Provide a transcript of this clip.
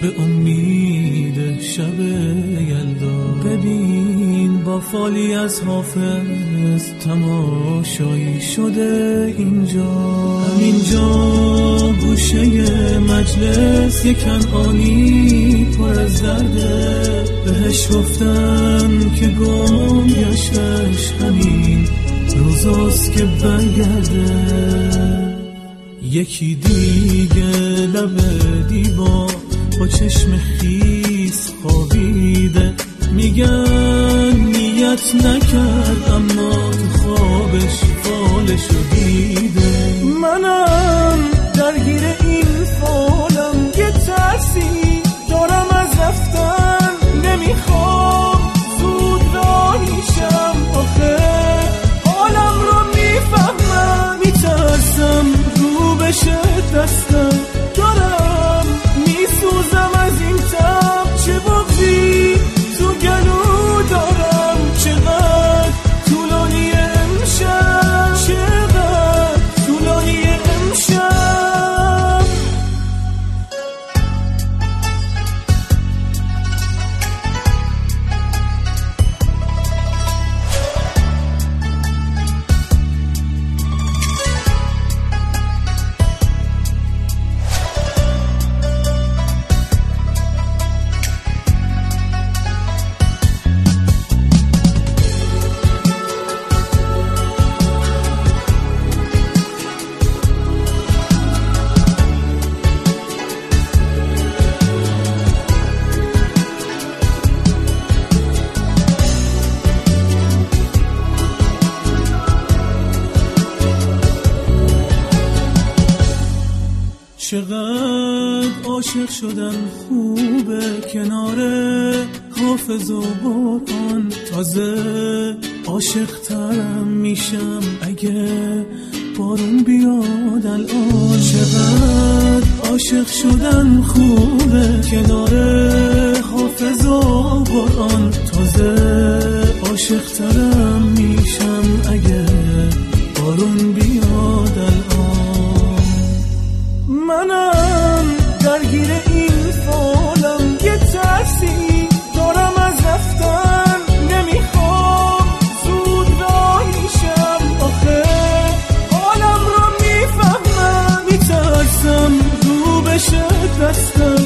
به امید شب یلدا. ببین با فالی از حافظ تماشایی شده اینجا. همینجا گوشه مجلس یک کنعانی پر از درده. بهش گفتم که گم گشتش همین روزاست که برگرده. یکی دیگه لب دیوار با چشم خیس خوابیده. میگن نیت نکرد اما تو خوابش فالشو دیده. منم درگیر این فالم، یه ترسی دارم از رفتن. نمیخوام زود راهیشم، آخه حالم رو میفهمم. میترسم رو بشه دستم، دارم میسوزم از این تب. چه بغضی تو گلو دارم، چقدر طولانی امشب، چقدر طولانی امشب. چقدر عاشق شدن خوبه کنار حافظ و قرآن. تازه عاشق ترم میشم اگه بارون بیاد الان. چقدر عاشق شدن خوبه کنار حافظ و قرآن. تازه عاشق ترم میشم اگه بارون بیاد الان. منم درگیر این فالم، یه ترسی دارم از رفتن. نمیخوام زود راهیشم، آخه حالم رو میفهمم. میترسم رو بشه دستم،